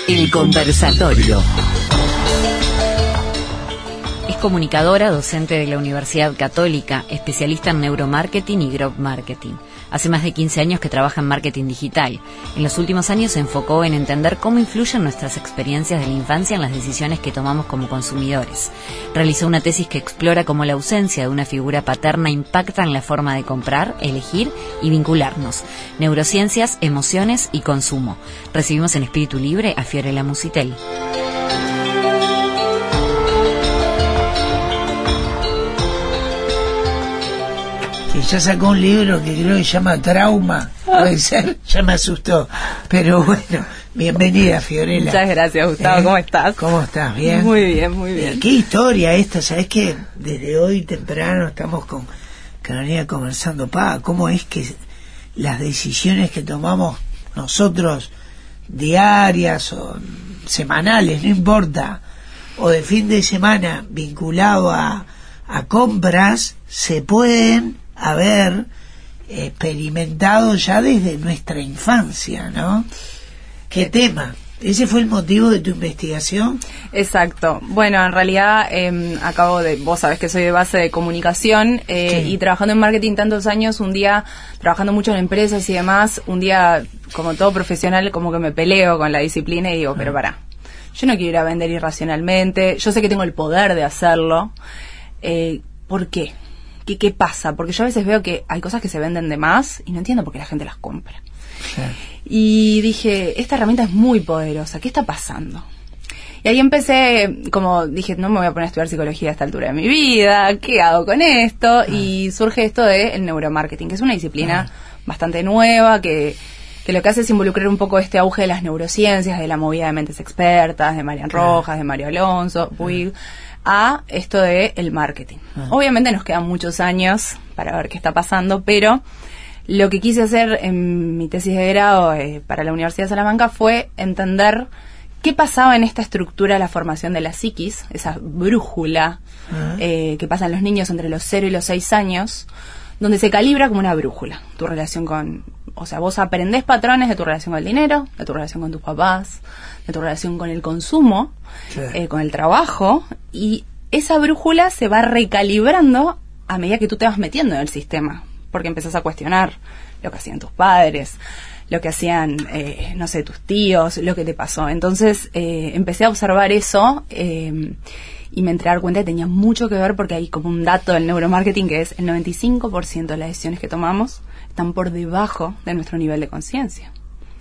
El conversatorio. Es comunicadora, docente de la Universidad Católica, especialista en neuromarketing y growth marketing. Hace más de 15 años que trabaja en marketing digital. En los últimos años se enfocó en entender cómo influyen nuestras experiencias de la infancia en las decisiones que tomamos como consumidores. Realizó una tesis que explora cómo la ausencia de una figura paterna impacta en la forma de comprar, elegir y vincularnos. Neurociencias, emociones y consumo. Recibimos en Espíritu Libre a Fiorella Musitel. Que ya sacó un libro que creo que se llama Trauma, puede ser, ya me asustó, pero bueno, bienvenida Fiorella. Muchas gracias, Gustavo, ¿cómo estás? ¿Cómo estás? ¿Bien? Muy bien, muy bien. Qué historia esta, ¿sabes qué? Desde hoy temprano estamos con Carolina conversando, cómo es que las decisiones que tomamos nosotros diarias o semanales, no importa, o de fin de semana vinculado a compras, se pueden haber experimentado ya desde nuestra infancia, ¿no? ¿Qué tema? ¿Ese fue el motivo de tu investigación? Exacto. Bueno, en realidad vos sabés que soy de base de comunicación Sí. y trabajando en marketing tantos años, un día, trabajando mucho en empresas y demás, un día, como todo profesional, como que me peleo con la disciplina y digo, pero pará, yo no quiero ir a vender irracionalmente, yo sé que tengo el poder de hacerlo, ¿por qué? ¿Qué pasa? Porque yo a veces veo que hay cosas que se venden de más y no entiendo por qué la gente las compra. Sí. Y dije, esta herramienta es muy poderosa, ¿qué está pasando? Y ahí empecé, como dije, no me voy a poner a estudiar psicología a esta altura de mi vida, ¿qué hago con esto? Y surge esto de el neuromarketing, que es una disciplina bastante nueva, que lo que hace es involucrar un poco este auge de las neurociencias, de la movida de mentes expertas, de Marian Rojas, de Mario Alonso, Puig, a esto de el marketing. Obviamente nos quedan muchos años para ver qué está pasando, pero lo que quise hacer en mi tesis de grado para la Universidad de Salamanca fue entender qué pasaba en esta estructura de la formación de la psiquis, esa brújula que pasa en los niños entre los 0 y los 6 años, donde se calibra como una brújula tu relación con... O sea, vos aprendés patrones de tu relación con el dinero, de tu relación con tus papás, de tu relación con el consumo, Sí. con el trabajo, y esa brújula se va recalibrando a medida que tú te vas metiendo en el sistema, porque empezás a cuestionar lo que hacían tus padres, lo que hacían, no sé, tus tíos, lo que te pasó. Entonces empecé a observar eso y me entré a dar cuenta que tenía mucho que ver, porque hay como un dato del neuromarketing que es el 95% de las decisiones que tomamos están por debajo de nuestro nivel de conciencia.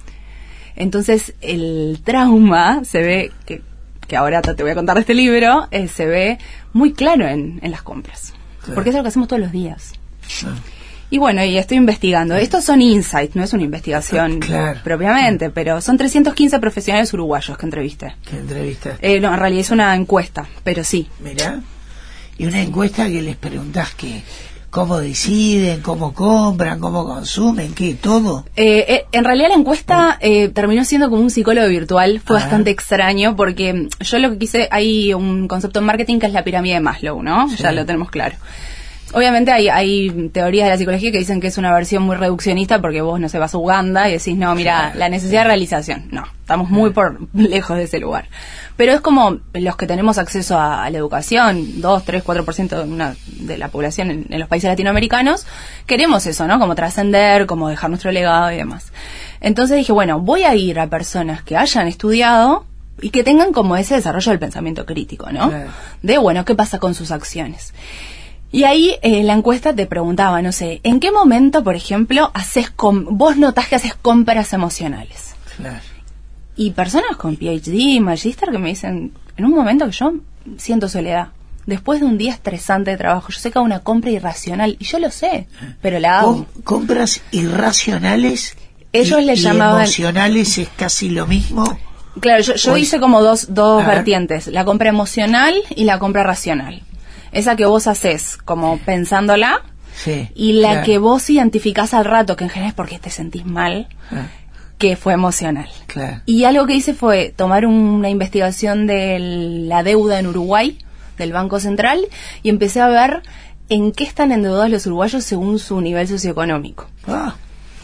Entonces el trauma se ve, que ahora te voy a contar de este libro, se ve muy claro en las compras, Claro. porque es lo que hacemos todos los días. Ah. Y bueno, y estoy investigando. Estos son insights, no es una investigación Claro. propiamente, pero son 315 profesionales uruguayos que entrevisté. ¿Qué entrevista? No, en realidad es una encuesta, pero sí. Mirá, y una encuesta que les preguntás que cómo deciden, cómo compran, cómo consumen, qué, todo. En realidad la encuesta terminó siendo como un psicólogo virtual. Fue Ah. bastante extraño porque yo lo que quise, hay un concepto en marketing que es la pirámide de Maslow, ¿no? Sí. Ya lo tenemos claro. Obviamente hay teorías de la psicología que dicen que es una versión muy reduccionista porque vos, no sé, vas a Uganda y decís, no, mira, la necesidad de realización. No, estamos muy por lejos de ese lugar. Pero es como los que tenemos acceso a la educación, 2, 3, 4% de la población en los países latinoamericanos, queremos eso, ¿no? Como trascender, como dejar nuestro legado y demás. Entonces dije, bueno, voy a ir a personas que hayan estudiado y que tengan como ese desarrollo del pensamiento crítico, ¿no? Claro. De, bueno, ¿qué pasa con sus acciones? Y ahí la encuesta te preguntaba, no sé, ¿en qué momento, por ejemplo, vos notás que haces compras emocionales? Claro. Y personas con PhD, Magister, que me dicen, en un momento que yo siento soledad, después de un día estresante de trabajo, yo sé que hago una compra irracional, y yo lo sé, pero la hago. Compras irracionales. Ellos le y llamaban... emocionales es casi lo mismo. Claro, yo Pues, hice como dos a ver. vertientes, la compra emocional y la compra racional. Esa que vos haces como pensándola, Sí, y la claro. que vos identificás al rato, que en general es porque te sentís mal, que fue emocional. Claro. Y algo que hice fue tomar una investigación de la deuda en Uruguay, del Banco Central, y empecé a ver en qué están endeudados los uruguayos según su nivel socioeconómico. Ah,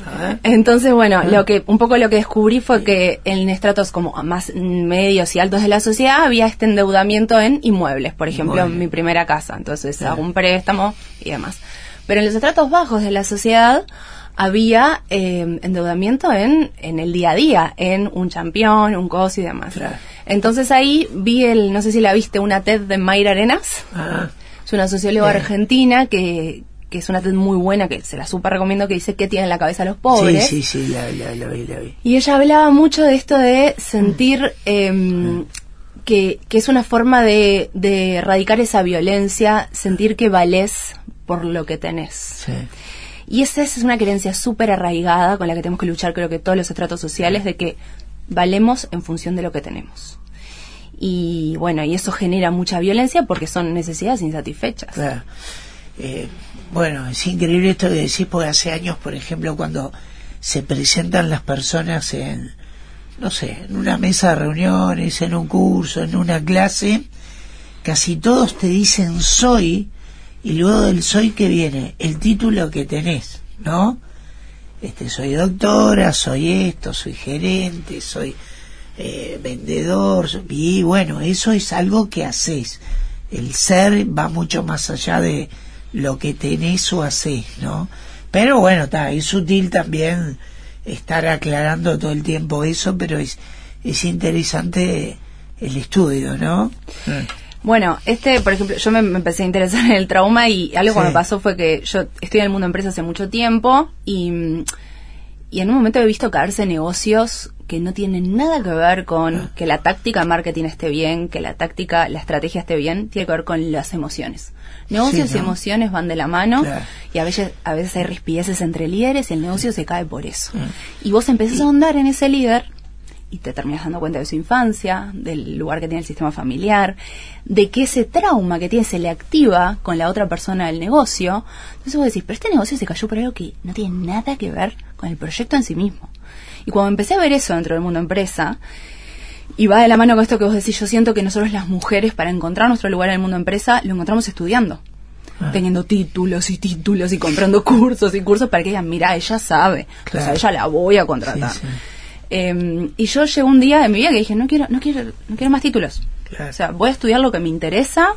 Entonces, bueno, un poco lo que descubrí fue que en estratos como más medios y altos de la sociedad había este endeudamiento en inmuebles, por ejemplo, en mi primera casa. Entonces hago un préstamo y demás. Pero en los estratos bajos de la sociedad había endeudamiento en el día a día, en un champión, un coso y demás. Claro. Entonces ahí vi no sé si la viste, una TED de Mayra Arenas. Es una socióloga argentina que es una TED muy buena, que se la súper recomiendo, que dice qué tienen en la cabeza los pobres. Sí, la vi. Y ella hablaba mucho de esto de sentir que es una forma de erradicar esa violencia, sentir que valés por lo que tenés. Sí. Y esa es una creencia súper arraigada con la que tenemos que luchar, creo que todos los estratos sociales, de que valemos en función de lo que tenemos. Y bueno, y eso genera mucha violencia porque son necesidades insatisfechas. Claro. Bueno, es increíble esto que decís, porque hace años, por ejemplo, cuando se presentan las personas en, no sé, en una mesa de reuniones, en un curso, en una clase, casi todos te dicen soy, y luego del soy que viene el título que tenés, ¿no? Soy doctora, soy esto, soy gerente, soy vendedor, y bueno, eso es algo que haces. El ser va mucho más allá de lo que tenés o hacés, ¿no? Pero bueno, es sutil también estar aclarando todo el tiempo eso, pero es interesante el estudio, ¿no? Bueno, por ejemplo, yo me empecé a interesar en el trauma y algo que me pasó fue que yo estoy en el mundo de empresas hace mucho tiempo y en un momento he visto caerse negocios que no tienen nada que ver con que la táctica de marketing esté bien, que la estrategia esté bien, tiene que ver con las emociones. Negocios y emociones van de la mano, y a veces hay rispideces entre líderes y el negocio se cae por eso. Y vos empezás a ahondar en ese líder y te terminas dando cuenta de su infancia, del lugar que tiene el sistema familiar, de que ese trauma que tiene se le activa con la otra persona del negocio. Entonces vos decís, pero este negocio se cayó por algo que no tiene nada que ver con el proyecto en sí mismo. Y cuando empecé a ver eso dentro del mundo empresa, y va de la mano con esto que vos decís, yo siento que nosotros las mujeres, para encontrar nuestro lugar en el mundo empresa, lo encontramos estudiando. Teniendo títulos y comprando cursos y cursos para que digan, mira, ella sabe, o sea, ella la voy a contratar. Y yo llegó un día en mi vida que dije, no quiero más títulos. O sea, voy a estudiar lo que me interesa,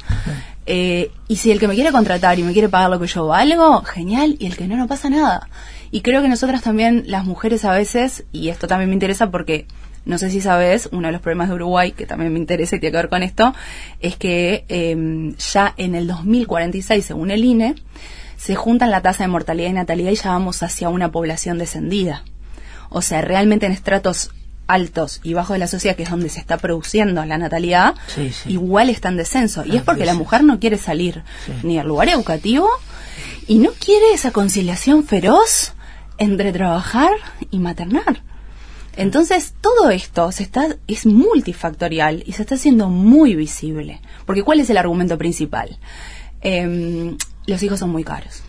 y si el que me quiere contratar y me quiere pagar lo que yo valgo, genial, y el que no pasa nada. Y creo que nosotras también, las mujeres a veces, y esto también me interesa porque, no sé si sabes, uno de los problemas de Uruguay, que también me interesa y tiene que ver con esto, es que ya en el 2046, según el INE, se juntan la tasa de mortalidad y natalidad y ya vamos hacia una población descendida. O sea, realmente en estratos altos y bajos de la sociedad, que es donde se está produciendo la natalidad, igual está en descenso. Y es porque la mujer no quiere salir ni al lugar educativo y no quiere esa conciliación feroz entre trabajar y maternar. Entonces, todo esto es multifactorial y se está haciendo muy visible. Porque ¿cuál es el argumento principal? Los hijos son muy caros.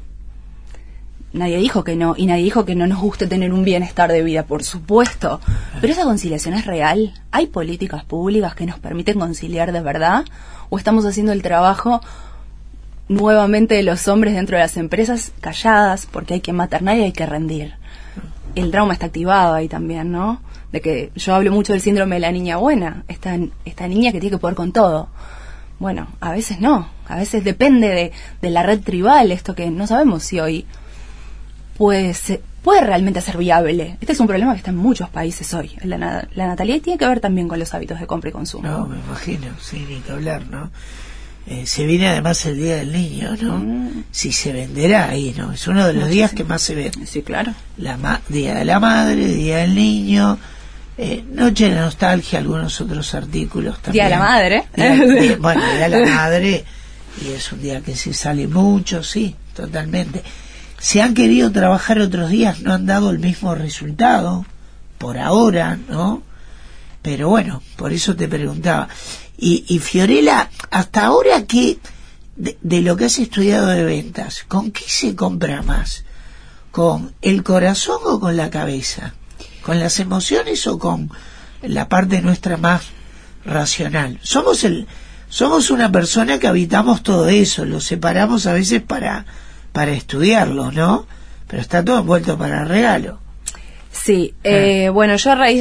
Nadie dijo que no, y nadie dijo que no nos guste tener un bienestar de vida, por supuesto. Pero esa conciliación es real. ¿Hay políticas públicas que nos permiten conciliar de verdad? ¿O estamos haciendo el trabajo nuevamente de los hombres dentro de las empresas calladas porque hay que maternar y hay que rendir? El trauma está activado ahí también, ¿no? De que yo hablo mucho del síndrome de la niña buena, esta niña que tiene que poder con todo. Bueno, a veces no, a veces depende de la red tribal, esto que no sabemos si hoy puede realmente ser viable. Este es un problema que está en muchos países hoy. La natalidad tiene que ver también con los hábitos de compra y consumo. No, me imagino, sí, ni que hablar, ¿no? Se viene además el Día del Niño, ¿no? Si se venderá ahí, ¿no? Es uno de los días que más se vende. Sí, claro. Día de la Madre, Día del Niño, Noche de Nostalgia, algunos otros artículos también. Día de la Madre. Bueno, Día de la Madre, y es un día que se sale mucho, sí, totalmente. Se han querido trabajar otros días, no han dado el mismo resultado, por ahora, ¿no? Pero bueno, por eso te preguntaba. Y Fiorella, hasta ahora, ¿qué de lo que has estudiado de ventas, con qué se compra más? ¿Con el corazón o con la cabeza? ¿Con las emociones o con la parte nuestra más racional? Somos una persona que habitamos todo eso, lo separamos a veces para estudiarlo, ¿no? pero está todo envuelto para regalo. Sí, bueno, yo a raíz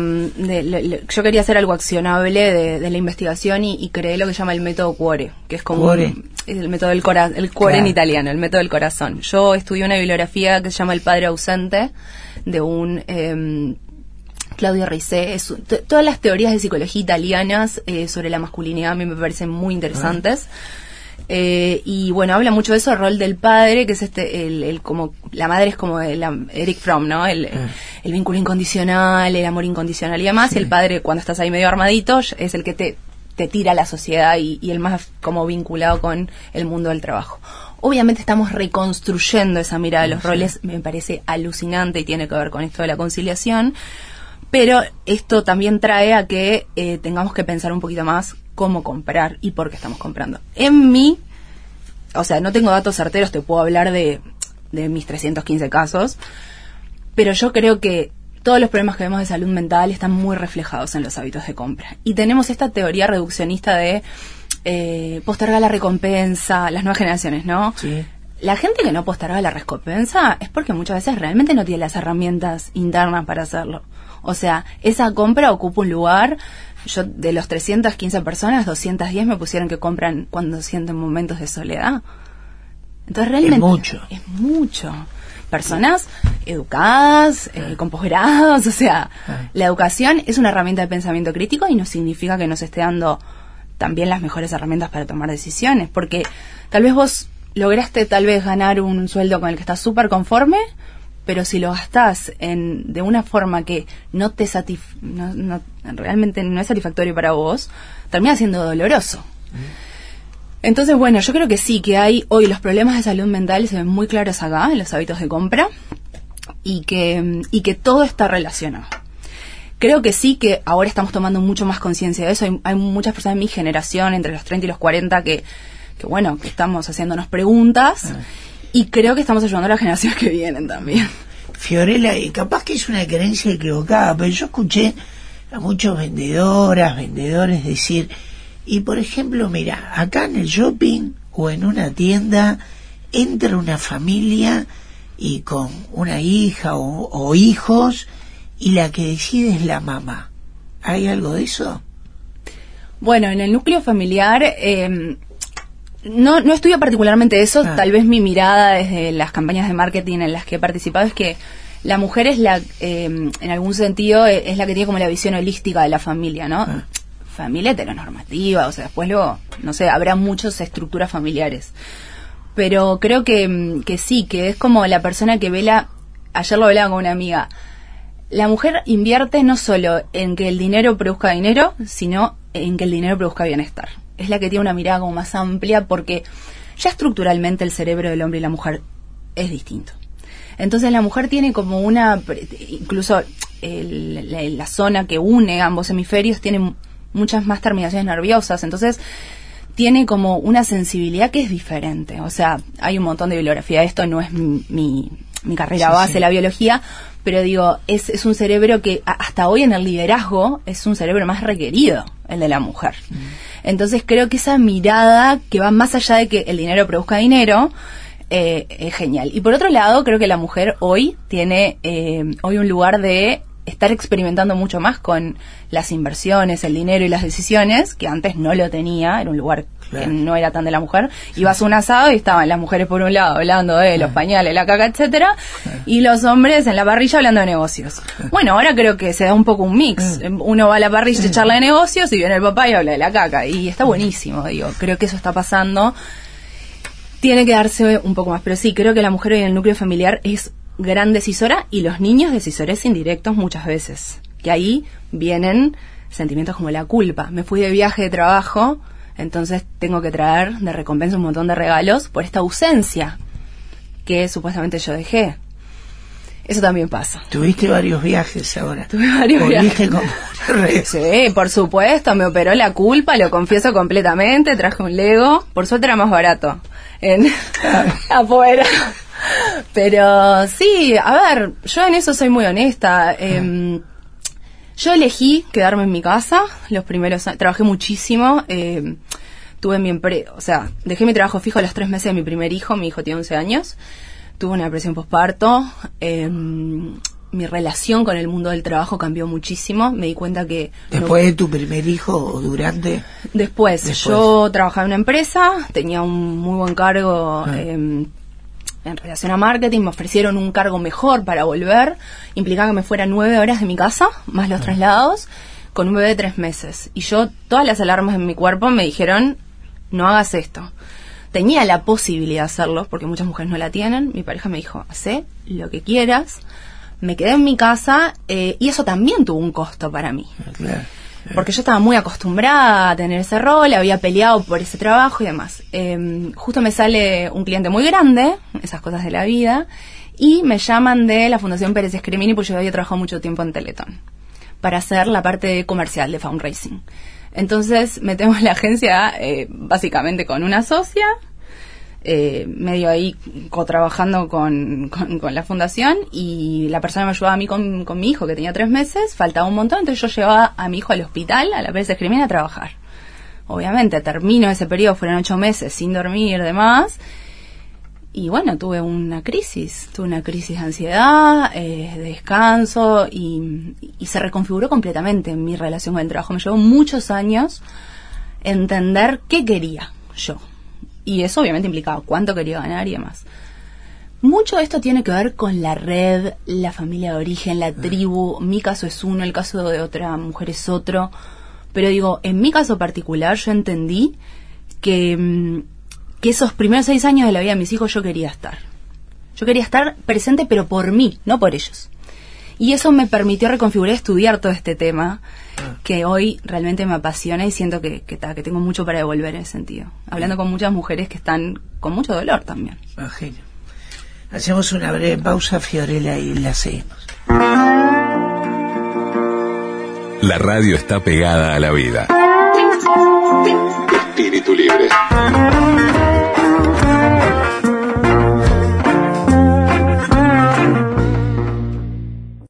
yo quería hacer algo accionable de la investigación y creé lo que se llama el método Cuore, que es como el método del corazón, el Cuore en italiano, el método del corazón. Yo estudié una bibliografía que se llama El Padre Ausente, de un Claudio Risset. Todas las teorías de psicología italianas sobre la masculinidad a mí me parecen muy interesantes. Y bueno, habla mucho de eso, el rol del padre, que es como la madre es como Eric Fromm, ¿no? El vínculo incondicional, el amor incondicional y demás, y el padre, cuando estás ahí medio armadito, es el que te tira a la sociedad y el más como vinculado con el mundo del trabajo. Obviamente estamos reconstruyendo esa mirada de los roles, me parece alucinante y tiene que ver con esto de la conciliación, pero esto también trae a que tengamos que pensar un poquito más cómo comprar y por qué estamos comprando. O sea, no tengo datos certeros, te puedo hablar de mis 315 casos, pero yo creo que todos los problemas que vemos de salud mental están muy reflejados en los hábitos de compra. Y tenemos esta teoría reduccionista de postergar la recompensa, las nuevas generaciones, ¿no? Sí. La gente que no posterga la recompensa es porque muchas veces realmente no tiene las herramientas internas para hacerlo. O sea, esa compra ocupa un lugar. Yo, de los 315 personas, 210 me pusieron que compran cuando sienten momentos de soledad. Entonces realmente es mucho. Personas educadas, con posgrados, o sea, la educación es una herramienta de pensamiento crítico y no significa que nos esté dando también las mejores herramientas para tomar decisiones, porque tal vez vos lograste ganar un sueldo con el que estás súper conforme, pero si lo gastás de una forma que no te realmente no es satisfactorio para vos, termina siendo doloroso. Entonces, bueno, yo creo que sí, que hay hoy los problemas de salud mental se ven muy claros acá, en los hábitos de compra, y que todo está relacionado. Creo que sí, que ahora estamos tomando mucho más conciencia de eso. Hay muchas personas de mi generación, entre los 30 y los 40, que estamos haciéndonos preguntas, y creo que estamos ayudando a las generaciones que vienen también. Fiorella, y capaz que es una creencia equivocada, pero yo escuché a muchos vendedores decir, y por ejemplo, mira, acá en el shopping o en una tienda entra una familia y con una hija o hijos, y la que decide es la mamá. ¿Hay algo de eso? Bueno, en el núcleo familiar no estudio particularmente eso. Tal vez mi mirada desde las campañas de marketing en las que he participado es que la mujer es en algún sentido, es la que tiene como la visión holística de la familia, ¿no? Familia heteronormativa, o sea, después luego, no sé, habrá muchas estructuras familiares. Pero creo que sí, que es como la persona que vela. Ayer lo hablaba con una amiga. La mujer invierte no solo en que el dinero produzca dinero, sino en que el dinero produzca bienestar. Es la que tiene una mirada como más amplia, porque ya estructuralmente el cerebro del hombre y la mujer es distinto. Entonces la mujer tiene como incluso la zona que une ambos hemisferios tiene muchas más terminaciones nerviosas, entonces tiene como una sensibilidad que es diferente. O sea, hay un montón de bibliografía de esto, no es mi carrera base, la biología, pero digo, es un cerebro que hasta hoy en el liderazgo es un cerebro más requerido, el de la mujer. Entonces creo que esa mirada que va más allá de que el dinero produzca dinero es genial. Y por otro lado, creo que la mujer hoy tiene hoy un lugar de estar experimentando mucho más con las inversiones, el dinero y las decisiones, que antes no lo tenía, era un lugar que no era tan de la mujer. Ibas a un asado y estaban las mujeres por un lado hablando de los pañales, la caca, etcétera, y los hombres en la parrilla hablando de negocios. Bueno, ahora creo que se da un poco un mix. Uno va a la parrilla y charla de negocios, y viene el papá y habla de la caca, y está buenísimo, digo, creo que eso está pasando. Tiene que darse un poco más, pero sí, creo que la mujer en el núcleo familiar es gran decisora, y los niños decisores indirectos muchas veces, que ahí vienen sentimientos como la culpa. Me fui de viaje de trabajo, entonces tengo que traer de recompensa un montón de regalos por esta ausencia que supuestamente yo dejé. Eso también pasa. Tuviste varios viajes ahora. Tuve varios viajes. Como... Sí, por supuesto, me operó la culpa, lo confieso completamente, traje un Lego, por suerte era más barato afuera. Pero sí, a ver, yo en eso soy muy honesta. Yo elegí quedarme en mi casa los primeros años, trabajé muchísimo, tuve mi empresa, o sea, dejé mi trabajo fijo a los 3 meses de mi primer hijo, mi hijo tiene 11 años, Tuve una depresión posparto. Mi relación con el mundo del trabajo cambió muchísimo. Me di cuenta que... ¿Después de tu primer hijo o durante? Después. Yo trabajaba en una empresa, tenía un muy buen cargo en relación a marketing. Me ofrecieron un cargo mejor para volver. Implicaba que me fuera 9 horas de mi casa, más los traslados, con un bebé de 3 meses. Y yo, todas las alarmas en mi cuerpo me dijeron, no hagas esto. Tenía la posibilidad de hacerlo, porque muchas mujeres no la tienen. Mi pareja me dijo, hacé lo que quieras. Me quedé en mi casa y eso también tuvo un costo para mí. Claro. Porque yo estaba muy acostumbrada a tener ese rol, había peleado por ese trabajo y demás. Justo me sale un cliente muy grande, esas cosas de la vida, y me llaman de la Fundación Pérez Escrimini, porque yo había trabajado mucho tiempo en Teletón, para hacer la parte comercial de fundraising. Entonces metemos la agencia básicamente con una socia, medio ahí trabajando con la fundación, y la persona me ayudaba a mí con mi hijo que tenía 3 meses, faltaba un montón, entonces yo llevaba a mi hijo al hospital, a la Pérez Escrimini, a trabajar. Obviamente termino ese periodo, fueron 8 meses sin dormir, demás, y bueno, tuve una crisis de ansiedad, de descanso, y se reconfiguró completamente mi relación con el trabajo. Me llevó muchos años entender qué quería yo. Y eso obviamente implicaba cuánto quería ganar y demás. Mucho de esto tiene que ver con la red, la familia de origen, la tribu. Mi caso es uno, el caso de otra mujer es otro. Pero digo, en mi caso particular yo entendí que esos primeros 6 años de la vida de mis hijos yo quería estar. Yo quería estar presente, pero por mí, no por ellos. Y eso me permitió reconfigurar, estudiar todo este tema, que hoy realmente me apasiona y siento que tengo mucho para devolver en ese sentido. Hablando con muchas mujeres que están con mucho dolor también. Imagino. Hacemos una breve pausa, Fiorella, y la seguimos. La radio está pegada a la vida. Espíritu libre.